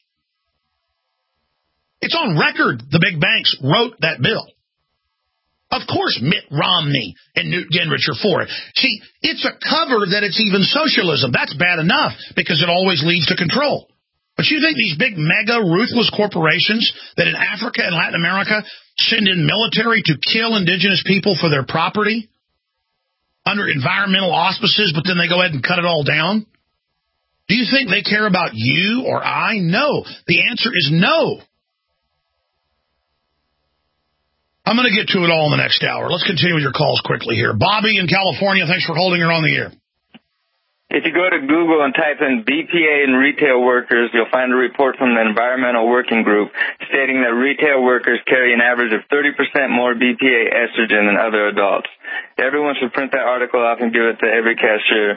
It's on record the big banks wrote that bill. Of course Mitt Romney and Newt Gingrich are for it. See, it's a cover that it's even socialism. That's bad enough because it always leads to control. But you think these big, mega, ruthless corporations that in Africa and Latin America send in military to kill indigenous people for their property under environmental auspices, but then they go ahead and cut it all down? Do you think they care about you or I? No. The answer is no. I'm going to get to it all in the next hour. Let's continue with your calls quickly here. Bobby in California, thanks for holding her on the air. If you go to Google and type in BPA and retail workers, you'll find a report from the Environmental Working Group stating that retail workers carry an average of 30% more BPA estrogen than other adults. Everyone should print that article off and give it to every cashier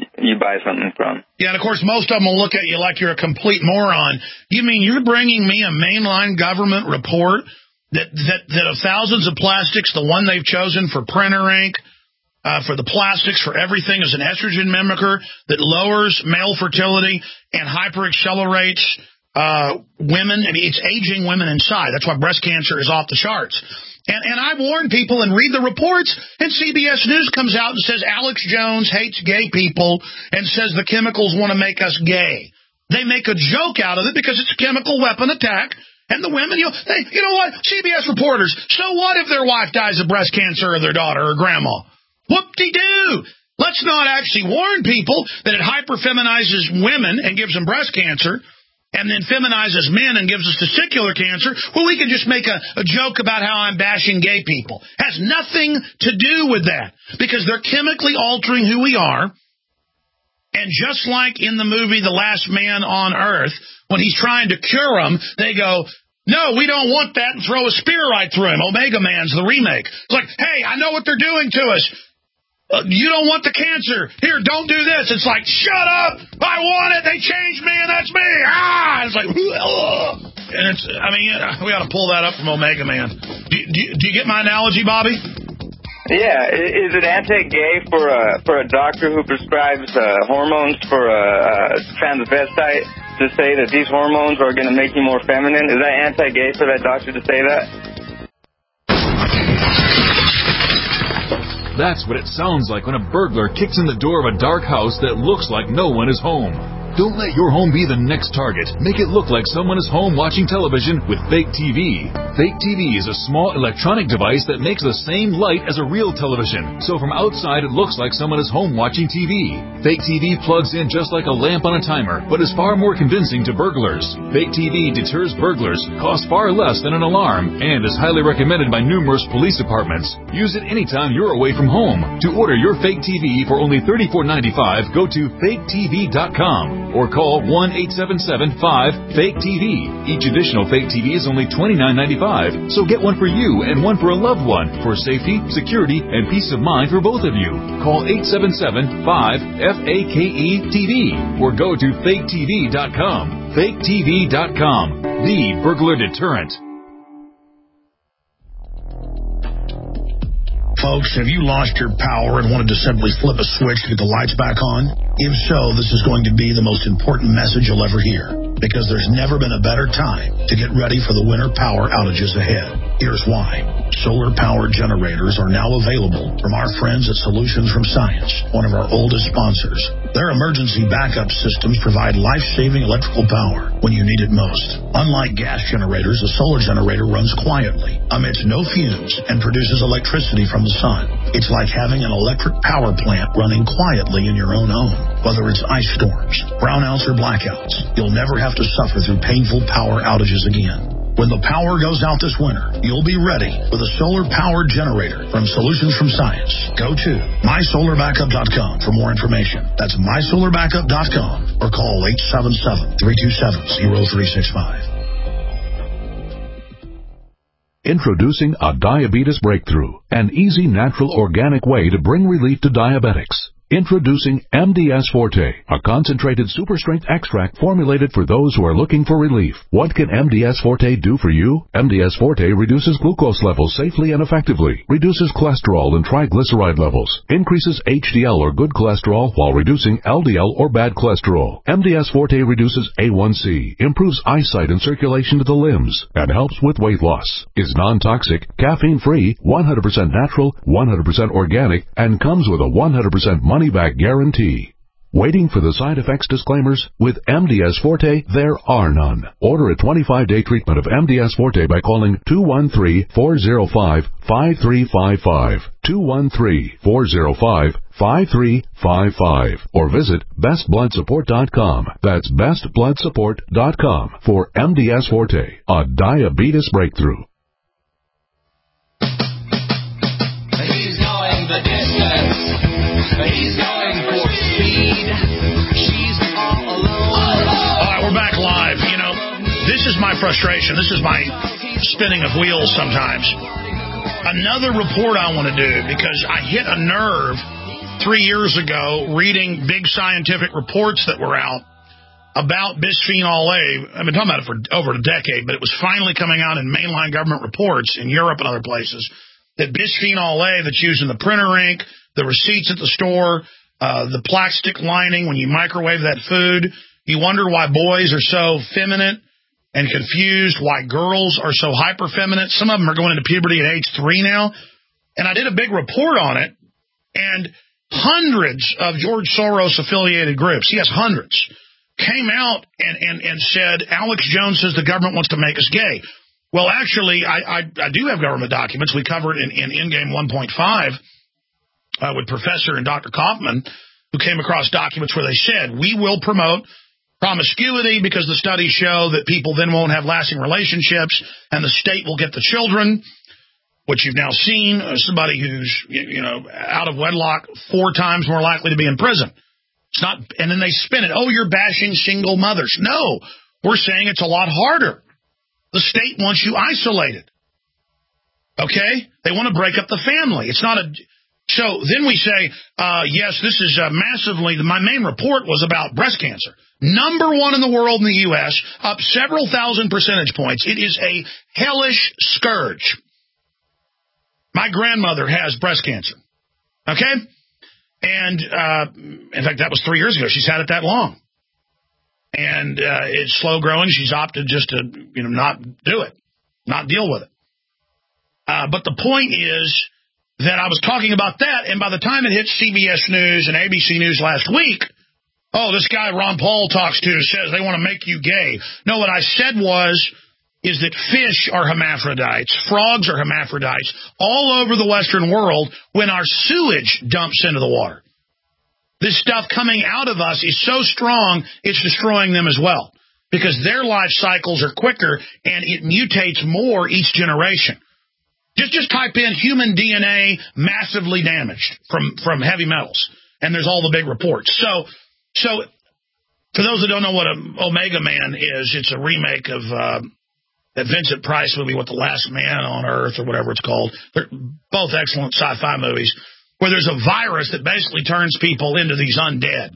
you buy something from. Yeah, and of course, most of them will look at you like you're a complete moron. You mean you're bringing me a mainline government report that of thousands of plastics, the one they've chosen for printer ink, for the plastics, for everything, is an estrogen mimicker that lowers male fertility and hyperaccelerates women. I mean, it's aging women inside. That's why breast cancer is off the charts. And I warn people and read the reports, and CBS News comes out and says Alex Jones hates gay people and says the chemicals want to make us gay. They make a joke out of it because it's a chemical weapon attack. And the women, you know what? CBS reporters, so what if their wife dies of breast cancer or their daughter or grandma? Whoop-de-doo! Let's not actually warn people that it hyperfeminizes women and gives them breast cancer, and then feminizes men and gives us testicular cancer. Well, we can just make a joke about how I'm bashing gay people. Has nothing to do with that, because they're chemically altering who we are. And just like in the movie The Last Man on Earth, when he's trying to cure them, they go, no, we don't want that, and throw a spear right through him. Omega Man's the remake. It's like, hey, I know what they're doing to us. You don't want the cancer. Here, don't do this. It's like, shut up. I want it. They changed me, and that's me. Ah! It's like, ugh. And it's, I mean, we ought to pull that up from Omega Man. Do you get my analogy, Bobby? Yeah. Is it anti-gay for a doctor who prescribes hormones for a transvestite to say that these hormones are going to make you more feminine? Is that anti-gay for that doctor to say that? That's what it sounds like when a burglar kicks in the door of a dark house that looks like no one is home. Don't let your home be the next target. Make it look like someone is home watching television with Fake TV. Fake TV is a small electronic device that makes the same light as a real television. So from outside, it looks like someone is home watching TV. Fake TV plugs in just like a lamp on a timer, but is far more convincing to burglars. Fake TV deters burglars, costs far less than an alarm, and is highly recommended by numerous police departments. Use it anytime you're away from home. To order your Fake TV for only $34.95, go to faketv.com. or call 1-877-5-FAKE-TV. Each additional Fake TV is only $29.95, so get one for you and one for a loved one for safety, security, and peace of mind for both of you. Call 877-5-FAKE-TV or go to faketv.com. FakeTV.com, the burglar deterrent. Folks, have you lost your power and wanted to simply flip a switch to get the lights back on? If so, this is going to be the most important message you'll ever hear, because there's never been a better time to get ready for the winter power outages ahead. Here's why. Solar-powered generators are now available from our friends at Solutions from Science, one of our oldest sponsors. Their emergency backup systems provide life-saving electrical power when you need it most. Unlike gas generators, a solar generator runs quietly, emits no fumes, and produces electricity from the sun. It's like having an electric power plant running quietly in your own home. Whether it's ice storms, brownouts, or blackouts, you'll never have to suffer through painful power outages again. When the power goes out this winter, you'll be ready with a solar-powered generator from Solutions from Science. Go to mysolarbackup.com for more information. That's mysolarbackup.com or call 877-327-0365. Introducing a diabetes breakthrough, an easy, natural, organic way to bring relief to diabetics. Introducing MDS Forte, a concentrated super-strength extract formulated for those who are looking for relief. What can MDS Forte do for you? MDS Forte reduces glucose levels safely and effectively, reduces cholesterol and triglyceride levels, increases HDL or good cholesterol while reducing LDL or bad cholesterol. MDS Forte reduces A1C, improves eyesight and circulation to the limbs, and helps with weight loss. Is non-toxic, caffeine-free, 100% natural, 100% organic, and comes with a 100% money-back guarantee. Waiting for the side effects disclaimers? With MDS Forte, there are none. Order a 25-day treatment of MDS Forte by calling 213-405-5355, 213-405-5355, or visit bestbloodsupport.com. That's bestbloodsupport.com for MDS Forte, a diabetes breakthrough. He's going the distance. He's going for speed. She's all alone. All right, we're back live. You know, this is my frustration. This is my spinning of wheels sometimes. Another report I want to do, because I hit a nerve 3 years ago reading big scientific reports that were out about bisphenol A. I've been talking about it for over a decade, but it was finally coming out in mainline government reports in Europe and other places that bisphenol A that's used in the printer ink, the receipts at the store, the plastic lining when you microwave that food. You wonder why boys are so feminine and confused, why girls are so hyper-feminine. Some of them are going into puberty at age 3 now. And I did a big report on it, and hundreds of George Soros-affiliated groups, yes, hundreds, came out and said, Alex Jones says the government wants to make us gay. Well, actually, I do have government documents. We covered in Endgame 1.5 with Professor and Dr. Kaufman, who came across documents where they said, we will promote promiscuity because the studies show that people then won't have lasting relationships and the state will get the children, which you've now seen, somebody who's, out of wedlock 4 times more likely to be in prison. It's not, and then they spin it, oh, you're bashing single mothers. No, we're saying it's a lot harder. The state wants you isolated. Okay? They want to break up the family. It's not a... So then we say, yes, this is massively... My main report was about breast cancer. #1 in the world in the U.S., up several thousand percentage points. It is a hellish scourge. My grandmother has breast cancer. Okay? And, in fact, that was 3 years ago. She's had it that long. And it's slow growing. She's opted just to, not do it, not deal with it. But the point is that I was talking about that, and by the time it hit CBS News and ABC News last week, oh, this guy Ron Paul talks to says they want to make you gay. No, what I said is that fish are hermaphrodites, frogs are hermaphrodites, all over the Western world when our sewage dumps into the water. This stuff coming out of us is so strong, it's destroying them as well, because their life cycles are quicker and it mutates more each generation. Just type in human DNA massively damaged from heavy metals, and there's all the big reports. So for those that don't know what an Omega Man is, it's a remake of that Vincent Price movie, What the Last Man on Earth, or whatever it's called. They're both excellent sci-fi movies, where there's a virus that basically turns people into these undead.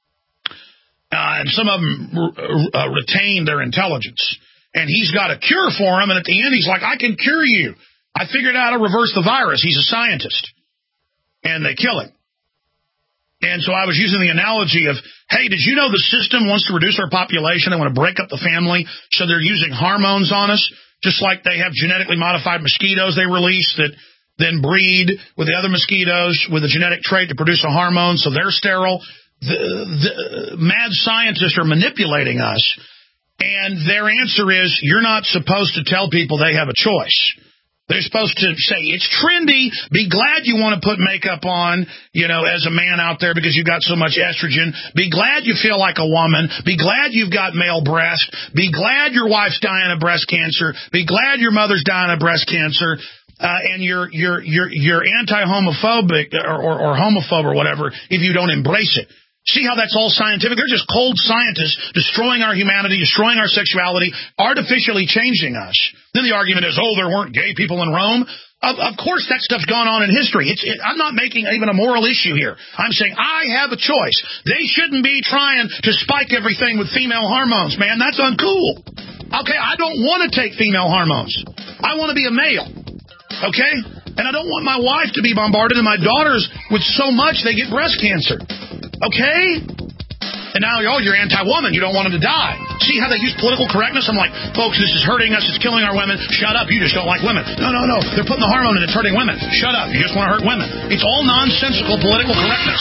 And some of them retain their intelligence. And he's got a cure for them, and at the end he's like, I can cure you. I figured out how to reverse the virus. He's a scientist. And they kill him. And so I was using the analogy of, hey, did you know the system wants to reduce our population? They want to break up the family, so they're using hormones on us, just like they have genetically modified mosquitoes they release that then breed with the other mosquitoes with a genetic trait to produce a hormone, so they're sterile. The mad scientists are manipulating us, and their answer is, you're not supposed to tell people they have a choice. They're supposed to say, it's trendy, be glad you want to put makeup on, as a man out there because you've got so much estrogen. Be glad you feel like a woman. Be glad you've got male breast. Be glad your wife's dying of breast cancer. Be glad your mother's dying of breast cancer. And you're anti-homophobic or homophobe or whatever if you don't embrace it. See how that's all scientific? They're just cold scientists destroying our humanity, destroying our sexuality, artificially changing us. Then the argument is, there weren't gay people in Rome. Of course that stuff's gone on in history. I'm not making even a moral issue here. I'm saying I have a choice. They shouldn't be trying to spike everything with female hormones, man. That's uncool. Okay, I don't want to take female hormones. I want to be a male. Okay? And I don't want my wife to be bombarded and my daughters with so much they get breast cancer. Okay? And now, you're anti-woman. You don't want them to die. See how they use political correctness? I'm like, folks, this is hurting us. It's killing our women. Shut up. You just don't like women. No. They're putting the hormone in. It's hurting women. Shut up. You just want to hurt women. It's all nonsensical political correctness.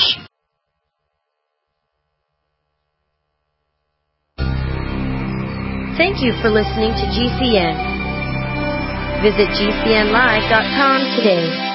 Thank you for listening to GCN. Visit GCNlive.com today.